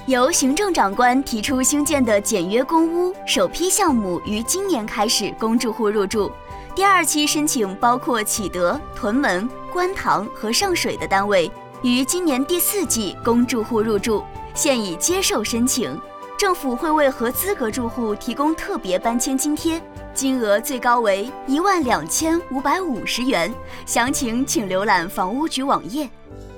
由行政长官提出兴建的简约公屋首批项目于今年开始供住户入住，第2期申请包括启德、屯门、观塘和上水的单位，于今年第4季供住户入住，现已接受申请。政府会为合资格住户提供特别搬迁津贴，金额最高为12550元，详情请浏览房屋局网页。